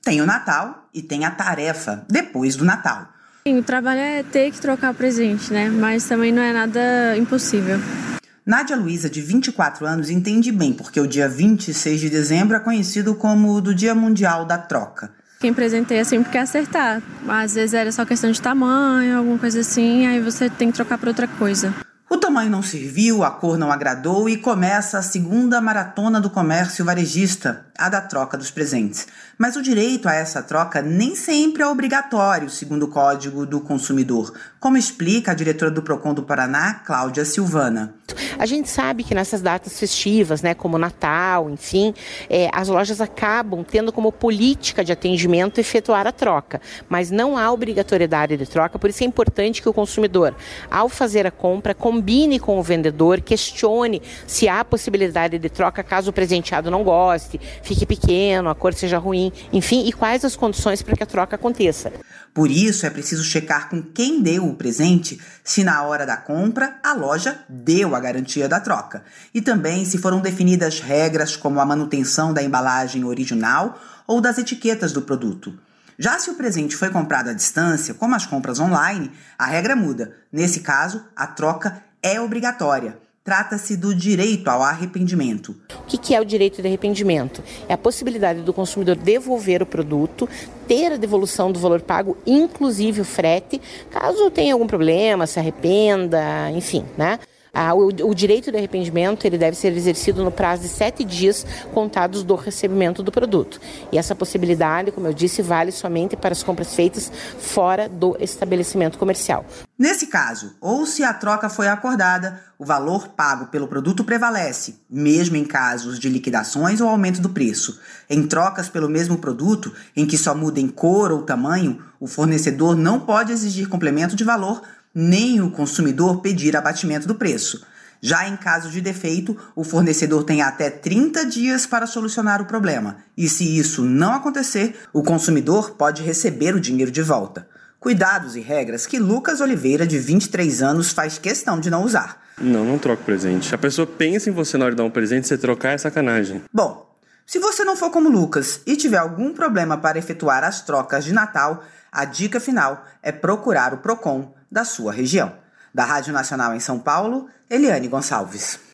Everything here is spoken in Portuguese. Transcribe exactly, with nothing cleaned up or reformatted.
Tem o Natal e tem a tarefa depois do Natal. Sim, o trabalho é ter que trocar presente, né? Mas também não é nada impossível. Nádia Luiza, de vinte e quatro anos, entende bem porque o dia vinte e seis de dezembro é conhecido como o do Dia Mundial da Troca. Quem presenteia sempre quer acertar. Às vezes era só questão de tamanho, alguma coisa assim, aí você tem que trocar para outra coisa. O tamanho não serviu, a cor não agradou e começa a segunda maratona do comércio varejista, a da troca dos presentes. Mas o direito a essa troca nem sempre é obrigatório, segundo o Código do Consumidor, como explica a diretora do Procon do Paraná, Cláudia Silvana. A gente sabe que nessas datas festivas, né, como Natal, enfim, é, as lojas acabam tendo como política de atendimento efetuar a troca, mas não há obrigatoriedade de troca, por isso é importante que o consumidor, ao fazer a compra, combine com o vendedor, questione se há possibilidade de troca caso o presenteado não goste, fique pequeno, a cor seja ruim, enfim, e quais as condições para que a troca aconteça. Por isso, é preciso checar com quem deu o presente se na hora da compra a loja deu a garantia da troca. E também se foram definidas regras como a manutenção da embalagem original ou das etiquetas do produto. Já se o presente foi comprado à distância, como as compras online, a regra muda. Nesse caso, a troca é obrigatória. Trata-se do direito ao arrependimento. O que é o direito de arrependimento? É a possibilidade do consumidor devolver o produto, ter a devolução do valor pago, inclusive o frete, caso tenha algum problema, se arrependa, enfim, né? Ah, o, o direito de arrependimento ele deve ser exercido no prazo de sete dias contados do recebimento do produto. E essa possibilidade, como eu disse, vale somente para as compras feitas fora do estabelecimento comercial. Nesse caso, ou se a troca foi acordada, o valor pago pelo produto prevalece, mesmo em casos de liquidações ou aumento do preço. Em trocas pelo mesmo produto, em que só mudem cor ou tamanho, o fornecedor não pode exigir complemento de valor, nem o consumidor pedir abatimento do preço. Já em caso de defeito, o fornecedor tem até trinta dias para solucionar o problema. E se isso não acontecer, o consumidor pode receber o dinheiro de volta. Cuidados e regras que Lucas Oliveira, de vinte e três anos, faz questão de não usar. Não, não troco presente. A pessoa pensa em você na hora de dar um presente, você trocar é sacanagem. Bom, se você não for como Lucas e tiver algum problema para efetuar as trocas de Natal, a dica final é procurar o Procon da sua região. Da Rádio Nacional em São Paulo, Eliane Gonçalves.